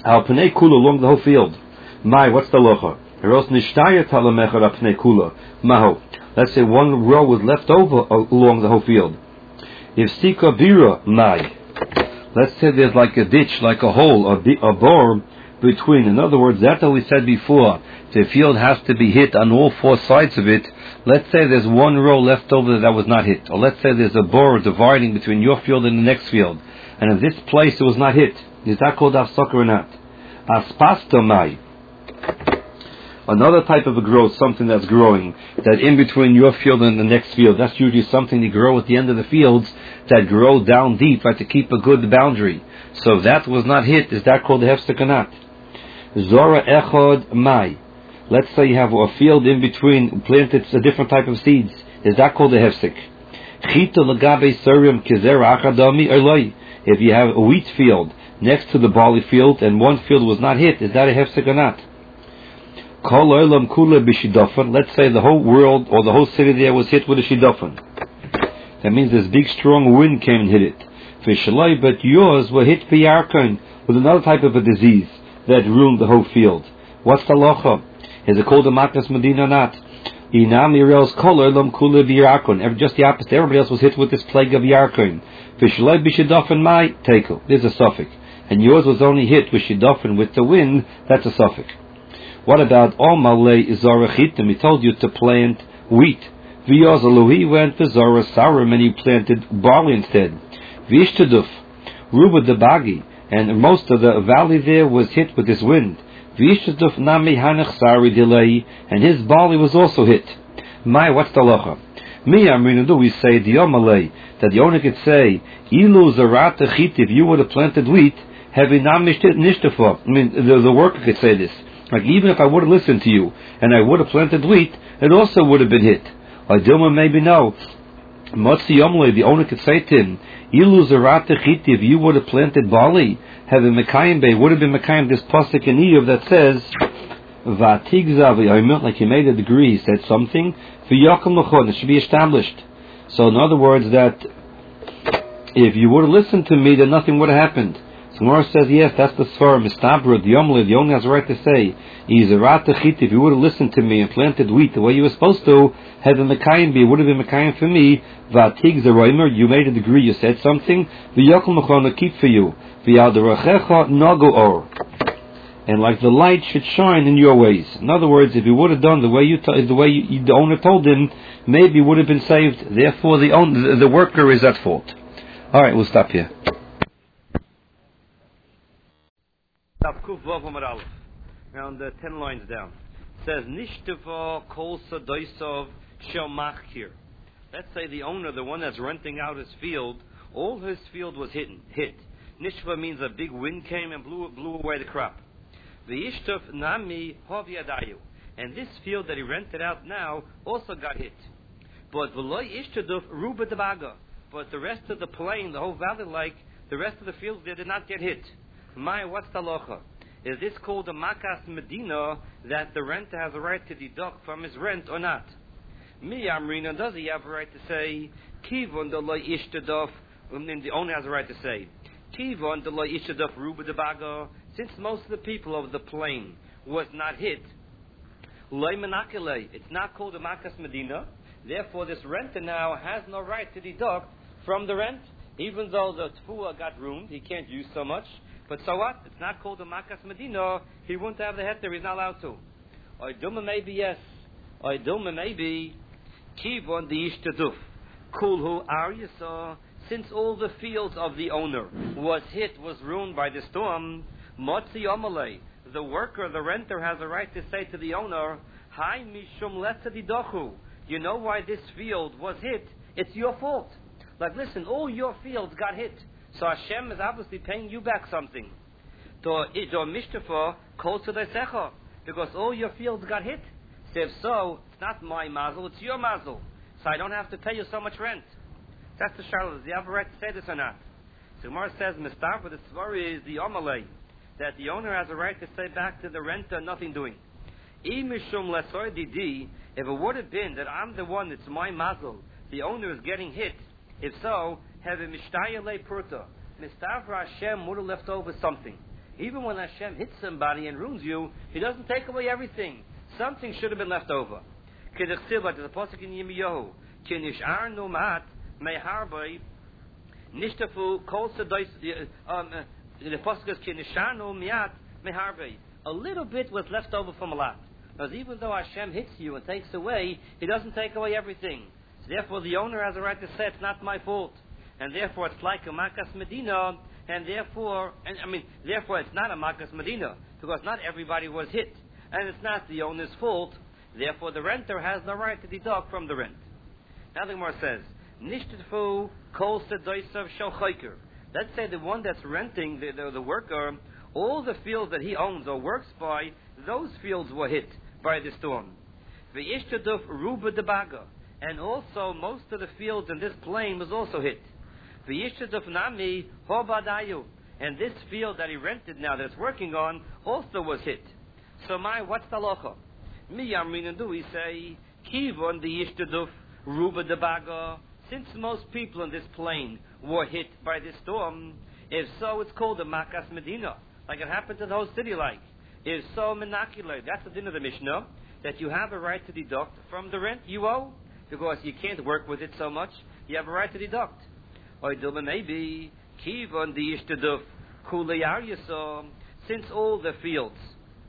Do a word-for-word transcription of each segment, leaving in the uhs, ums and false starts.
Al pnei kula, along the whole field. My, what's the locha? Eros nishtaya talamecha al pnei kula. Maho. Let's say one row was left over along the whole field. If sika bira, my. Let's say there's like a ditch, like a hole, a, a bore between. In other words, that's what we said before. The field has to be hit on all four sides of it. Let's say there's one row left over that was not hit. Or let's say there's a bore dividing between your field and the next field. And in this place it was not hit. Is that called afsaka or not? Aspasta mai. Another type of a growth, something that's growing, that in between your field and the next field, that's usually something that grow at the end of the fields, that grow down deep, like to keep a good boundary. So if that was not hit, is that called the hefsek or not? Zora echod mai. Let's say you have a field in between, planted a different type of seeds. Is that called the hefsek? Chita lagabe serim kizera achadami erloi. If you have a wheat field next to the barley field and one field was not hit, is that a hefsek or not? Let's say the whole world or the whole city there was hit with a shidafan. That means this big strong wind came and hit it. But yours were hit b'yarkon with another type of a disease that ruined the whole field. What's the locha? Is it called a makas medina or not? Just the opposite. Everybody else was hit with this plague of yarkon. There's a suffix. And yours was only hit with shidafan with the wind. That's a suffix. What about Omalei Izarachitim? He told you to plant wheat. V'yozalu, he went to Zara Sarim and he planted barley instead. V'ishtaduf, Ruba Debagi, and most of the valley there was hit with this wind. V'ishtaduf Nami Hanach Sari Dilei, and his barley was also hit. My, what's the locha? Me, Amrinadu, we say the Omalei, that the owner could say, Ilu Zarata Chit, if you would have planted wheat, heavy Nami Nishtafa. I mean, the, the worker could say this. Like, even if I would have listened to you and I would have planted wheat, it also would have been hit. Or Dilma maybe no. Motzi Yomle, the owner could say to him, Ilu Zarata Chiti, if you would have planted barley, having Mekayim Bay, would have been Mekayim this pasuk in Iyov that says, Vatigza v'yomer, like he made a degree, he said something, v'yokum l'chon, it should be established. So in other words, that if you would have listened to me, then nothing would have happened. So Gemara says, yes, that's the Svar, Mistabra, the Yomle, the owner has a right to say, if you would have listened to me and planted wheat the way you were supposed to, had the Mekayim be, it would have been Mekayim for me, Vatig Zeroimer, you made a degree, you said something, V'yokum Mechon, keep for you, V'yadarachecha Nagu Or. And like the light should shine in your ways. In other words, if you would have done the way you t- the way you, the owner told him, maybe you would have been saved. Therefore, the owner, the, the worker is at fault. All right, we'll stop here. Around the ten lines down. It says Nishtava Kol Sadoisov Shel Machkir. Let's say the owner, the one that's renting out his field, all his field was hit. hit. Nishva means a big wind came and blew blew away the crop. V'yishtov Nami Hovyadayu. And this field that he rented out now also got hit. But V'loy Ishtaduf Ruba Debaga. But the rest of the plain, the whole valley, like the rest of the fields there, did not get hit. My, what's the locha? Is this called a makas medina that the renter has a right to deduct from his rent or not? Me, Amrina, does he have a right to say kivon de loy ishtadov? And the owner has a right to say kivon de loy ishtadov ruba debaga. Since most of the people of the plain was not hit, loy menakele. It's not called a makas medina. Therefore, this renter now has no right to deduct from the rent, even though the tefua got ruined. He can't use so much. But so what? It's not called a makas medina. He wouldn't have the heter. He's not allowed to. Oiduma maybe yes. Oiduma maybe kivon the ishtaduf. Kulhu aryasa. Since all the fields of the owner was hit, was ruined by the storm, motzi omalei. The worker, the renter, has a right to say to the owner, Hai mishum lesadidochu. You know why this field was hit? It's your fault. Like, listen, all your fields got hit. So Hashem is obviously paying you back something. Because all your fields got hit. So if so, it's not my mazel, it's your mazel. So I don't have to pay you so much rent. That's the shaila. Do you have a right to say this or not? So Gemara says, Mistar, but the svar is the omalei, that the owner has a right to say back to the renter, nothing doing. If it would have been that I'm the one, it's my mazel, the owner is getting hit, if so, have a mishtaya le purta. Mistavra Hashem would have left over something. Even when Hashem hits somebody and ruins you, He doesn't take away everything. Something should have been left over. Kedechsiva, there's a pasuk in Yirmiyahu. Ki nishar no mat meharbei nishtafu kol sedois. The pasuk is ki nishar no miat meharbei. A little bit was left over from a lot. Because even though Hashem hits you and takes away, He doesn't take away everything. So therefore, the owner has a right to say it's not my fault, and therefore it's like a makas medina, and therefore, and I mean, therefore it's not a makas medina because not everybody was hit, and it's not the owner's fault. Therefore, the renter has no right to deduct from the rent. Now the Gemara says, "Nishtfu kol sedoisav shel chayker." Let's say the one that's renting, the, the, the worker, all the fields that he owns or works by, those fields were hit by the storm. V'yishtaduf ruba debaga, and also most of the fields in this plain was also hit. V'yishtaduf nami hobadayu, and this field that he rented now that it's working on also was hit. So my, what's the halacha? Mi yamrin do we say kivon the yishtaduf ruba debaga? Since most people in this plain were hit by this storm, if so, it's called a makas medina, like it happened to the whole city. Like if so, menakile. That's the din of the Mishnah, that you have a right to deduct from the rent you owe because you can't work with it so much. You have a right to deduct. Or maybe kivon the yishtaduf kuleyar yisam. Since all the fields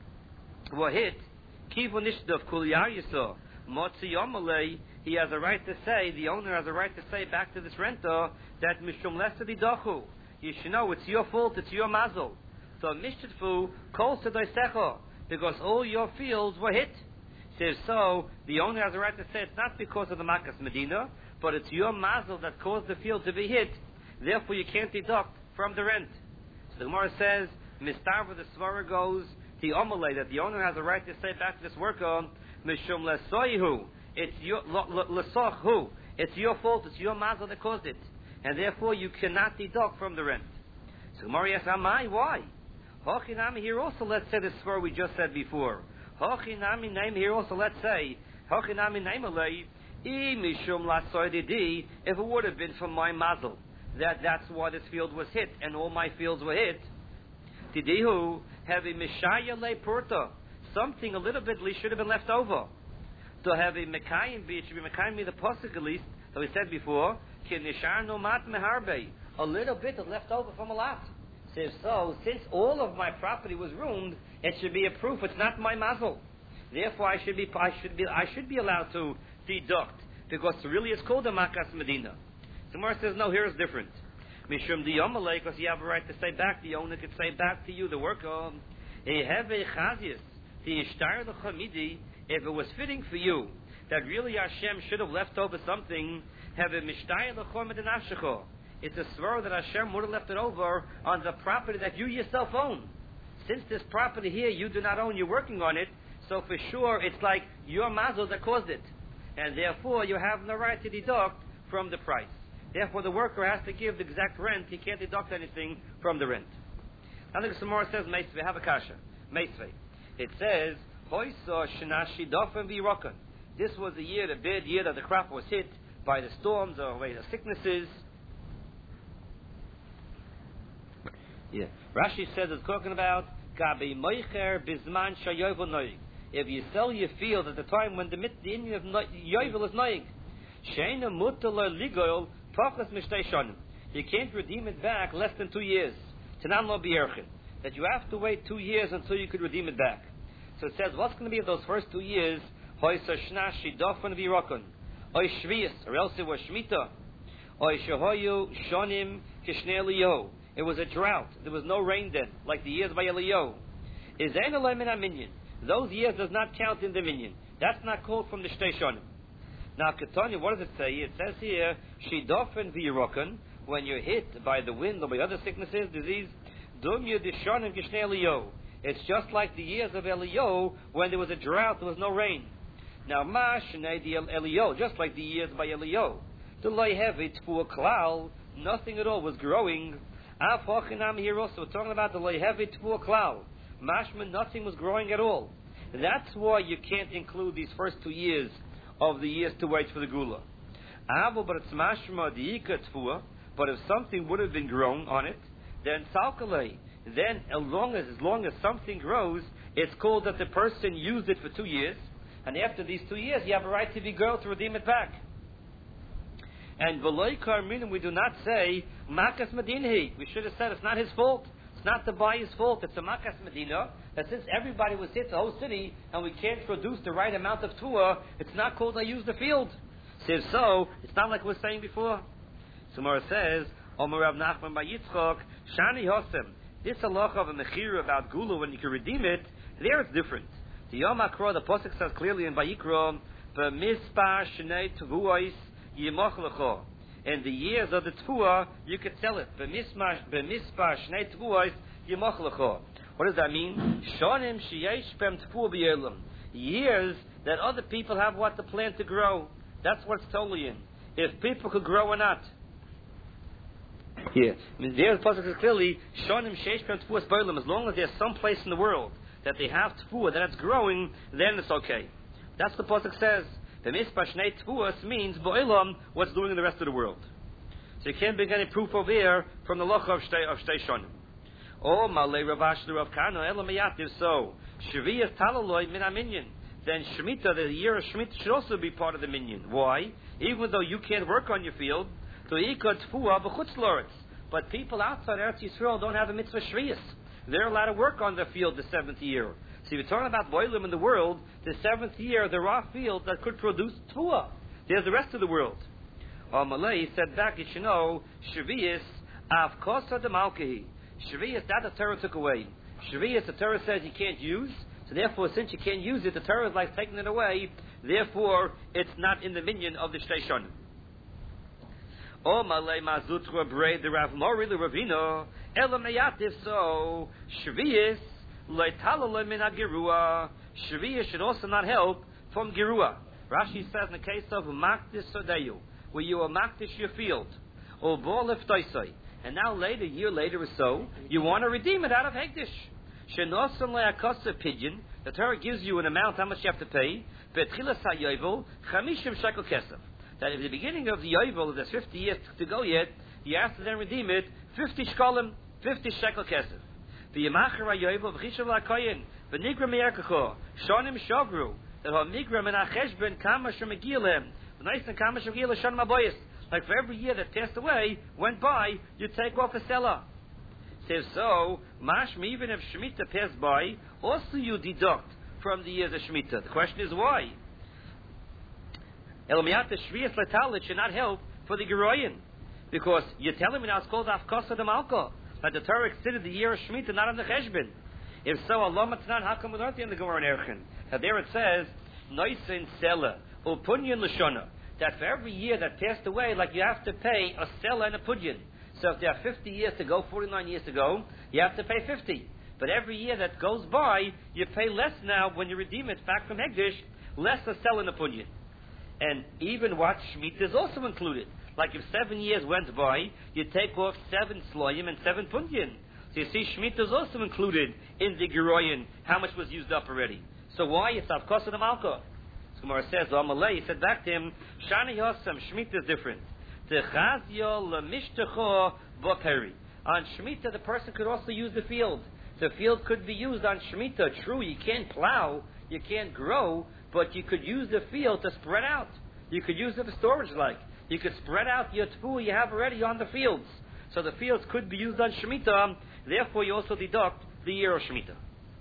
were hit, kivon yishtaduf kuleyar yisam. Motzi yomalei. He has a right to say, the owner has a right to say back to this renter that mishum lesa didachu. You should know it's your fault, it's your mazel. So mishtadfu kol sedoisecha, because all your fields were hit. Says so, the owner has a right to say it's not because of the makas medina, but it's your mazel that caused the field to be hit. Therefore, you can't deduct from the rent. So the Gemara says, mistar the svara goes the omalei, that the owner has a right to say back to this worker, mishum lesoihu. It's your lesochu. It's your fault. It's your mazel that caused it, and therefore you cannot deduct from the rent. So Gemara asks, "Amai, why?" Hochinami here also. Let's say the svara we just said before. Hochinami name here also. Let's say Hochinami name alei mishum lasoididi. If it would have been from my mazel, that that's why this field was hit, and all my fields were hit. Tidihu have a mishaya le porta. Something a little bit should have been left over. To have a mekayim be, it should be mekayim me the pasuk at least that we said before. Ki nishar no mat meharbe. A little bit is left over from a lot. So if so, since all of my property was ruined, it should be a proof it's not my mazel. Therefore, I should be, I should be, I should be allowed to deduct because really it's called a makas medina. So Gemara says no. Here is different. Mishum diyamalei, because you have a right to say back. The owner could say back to you, the worker. Eheve chazius the ishtar the chamidi. If it was fitting for you that really Hashem should have left over something, have a mishtayah l'chom edenafshecho. It's a svar that Hashem would have left it over on the property that you yourself own. Since this property here you do not own, you're working on it, so for sure it's like your mazel that caused it, and therefore you have no right to deduct from the price. Therefore the worker has to give the exact rent. He can't deduct anything from the rent. I think some more says meisvei. Have a kasha meisvei. It says. This was the year, the bad year that the crop was hit by the storms or by the sicknesses. Yeah. Rashi says it's talking about Gabi Moicher Bizman Shayovel Noig. If you sell your field at the time when the, the Indian of Yovel is Noig, Sheina Mutala Ligoil Pachas Mishtei Shonim. You can't redeem it back less than two years. Tanan Lo B'Yerchin. That you have to wait two years until you could redeem it back. So it says, what's going to be those first two years? Hoy Sashna Shidofan Virokon, Oy Shvius, or else it was Shmita, Oy Shehoyu Shonim Kishnei Eliyahu. It was a drought. There was no rain then, like the years by Eliyahu. Is Ein Eloim in Minyan? Those years does not count in the minyan. That's not called from the Shtei Shonim. Now, Ketanya, what does it say? It says here, Shidofan Virokon, when you're hit by the wind or by other sicknesses, disease, Dum Yudishonim Kishnei Eliyahu. It's just like the years of Eliyahu when there was a drought, there was no rain. Now, Ma Shnei Eliyahu, just like the years by Eliyahu. The Loi Hevi Tfu Klal, nothing at all was growing. Av Hochinam here also, we're talking about the Loi Hevi Tfu Klal. Mashman, nothing was growing at all. That's why you can't include these first two years of the years to wait for the Gula. Avo, but it's Mashma the Ika Tfu, but if something would have been grown on it, then Salkalei. then as long as, as long as something grows, it's called that the person used it for two years, and after these two years, you have a right to be girl to redeem it back. And v'loi karminim, we do not say makas medinhi. We should have said it's not his fault. It's not the buyer's fault. It's a makas medina. That since everybody was hit, the whole city, and we can't produce the right amount of tuah, it's not called I use the field. So if so, it's not like we were saying before. So Mara says, Omer Rav Nachman bar Yitzchok, Shani Hosem. This halacha of a mechira about gula when you can redeem it, there it's different. The Yom HaKra, the Pasuk says clearly in Vayikra, B'mispar shnei tevuos yimoch lecho. In the years of the tevuah, you could sell it. B'mispar shnei tevuos yimoch lecho. What does that mean? Shonim sheyesh bem tevuah b'yelam. Years that other people have what to plant to grow. That's what's totally in. If people could grow or not. Here, I mean, there the pasuk says clearly, "Shonim sheish b'em tefuas b'olam." As long as there's some place in the world that they have tefuah that it's growing, then it's okay. That's what the pasuk says. The mispar shnei tefuas means b'olam what's doing in the rest of the world. So you can't bring any proof over here from the locha of shtei of shtei shonim. Oh, malei Rav Ashler of Kano elam yativ. So shviyas talaloi min aminyan. Then Shemitah, the year of Shemitah, should also be part of the minyan. Why? Even though you can't work on your field, but people outside Eretz Yisrael don't have a mitzvah shviyas. They're allowed to work on their field the seventh year. So if you're talking about boilim in the world, the seventh year, there are fields that could produce tefuah. There's the rest of the world. Amalei said back, you should know, shviyas av kosa de malkehi. Shviyas, that the Torah took away. Shviyas, the Torah says you can't use. So therefore, since you can't use it, the Torah is like taking it away. Therefore, it's not in the minyan of the Shtei Shonim. O malei mazutra brei the Rav Mori the Ravino elam meyativ. So shviyas leitalale min agirua. Shviyas should also not help from girua. Rashi says in the case of makdis sodeyu, where you are makdish your field, or bol iftoisai, and now later, a year later or so, you want to redeem it out of hektish. Shenosan le'akosa pigeon, the Torah gives you an amount how much you have to pay. Betchilas ha'yovel chamishim shekel kesef. That at the beginning of the yovel, there's fifty years to go yet, you have to then redeem it fifty shkolim, fifty shekel kesef. V'yemacher ha'yovel v'chishav la'koyin v'nigra me'erkacho shonim shavru. That ha'migra min ha'cheshben kama shemegilem v'naisan kama shemegilem shonim aboyis. Like for every year that passed away, went by, you take off a seller. Says so, mashma, even if Shemitah passed by, also you deduct from the years of Shemitah. The question is why? Elamiyat shviyas letalit should not help for the Geroyin. Because you're telling me now it's called Afkosa de Malka. That the Torah considered the year of Shemitah not on the Cheshbon. If so, Allah Matzanan, how come we learned in the Gemara in Erchin? Now there it says, Noisin Sela, Upunyan Lashona. That for every year that passed away, like you have to pay a Sela and a Punyan. So if there are fifty years to go, forty-nine years to go, you have to pay fifty. But every year that goes by, you pay less now when you redeem it back from Hegdish, less a sell in the punyan. And even what Shemitah is also included. Like if seven years went by, you take off seven sloyim and seven punyan. So you see, Shemitah is also included in the Geroyin, how much was used up already. So why? It's Avkosa de Malka. So Gemara says, Amalei, he said back to him, Shani Yosem, Shemitah is different. On Shemitah, the person could also use the field. The field could be used on Shemitah. True, you can't plow, you can't grow, but you could use the field to spread out. You could use it for storage like. You could spread out your tefuah you have already on the fields. So the fields could be used on Shemitah, therefore you also deduct the year of Shemitah.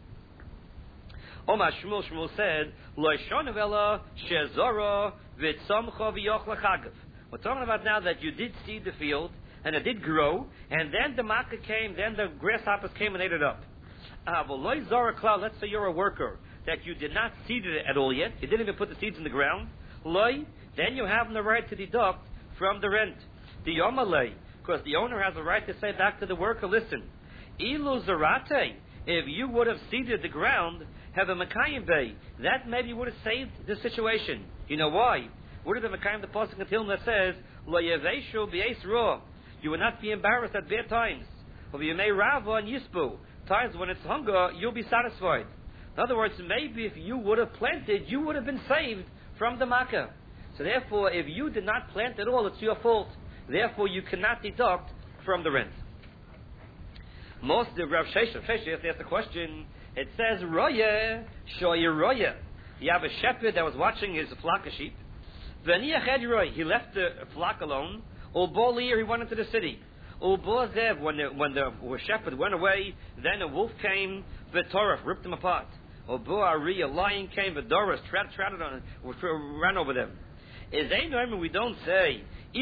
Omar Shmuel, Shmuel said, Lo shonavela shezora v'tzomcha v'yoch l'chagav. We're talking about now that you did seed the field, and it did grow, and then the makkah came, then the grasshoppers came and ate it up. Uh, well, let's say you're a worker, that you did not seed it at all yet, you didn't even put the seeds in the ground, loy, then you have the right to deduct from the rent. The yomalei, because the owner has the right to say back to the worker, listen, ilu zarate, if you would have seeded the ground, have a Makayim Bay, that maybe would have saved the situation. You know why? What is the Makayim, the Pasuk in Tehillim that says, Lo yeveshu b'eis ra. You will not be embarrassed at bad times. Or you may rava and yispu. Times when it's hunger, you'll be satisfied. In other words, maybe if you would have planted, you would have been saved from the Makkah. So therefore, if you did not plant at all, it's your fault. Therefore, you cannot deduct from the rent. Most of Rav Shesha, Shesha has to ask the question. It says, Roya, Shoya Roya. You have a shepherd that was watching his flock of sheep. He left the flock alone. He went into the city. When the, when the shepherd went away, then a wolf came, the Torah ripped him apart. A lion came, the Doris treaded on, ran over them. Is they normal? We don't say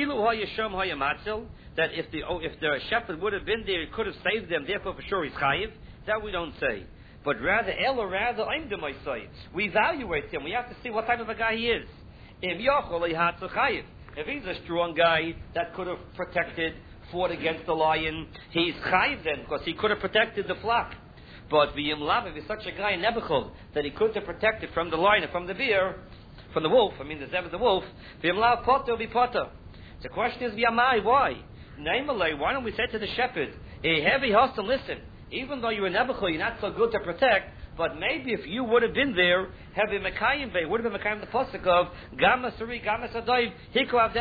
that if the oh, if the shepherd would have been there, he could have saved them. Therefore, for sure, he's chayiv. That we don't say. But rather, Elo, rather, I'm the Messiah. We evaluate him. We have to see what type of a guy he is. If he's a strong guy that could have protected, fought against the lion, he's chayiv then, because he could have protected the flock. But if he's such a guy in Nebuchadnezzar that he could have protected from the lion and from the bear, from the wolf, I mean the zev of the wolf, v'yimlav potter will be potter. The question is, v'yamai, why? Naimalei, why don't we say to the shepherd, a heavy hustle, listen, even though you're in Nebuchadnezzar, you're not so good to protect, but maybe if you would have been there, heavy Mekayim Bay, would have been Mekayim the Pasuk of Gama Suri, Gama Sadaiv, Hiko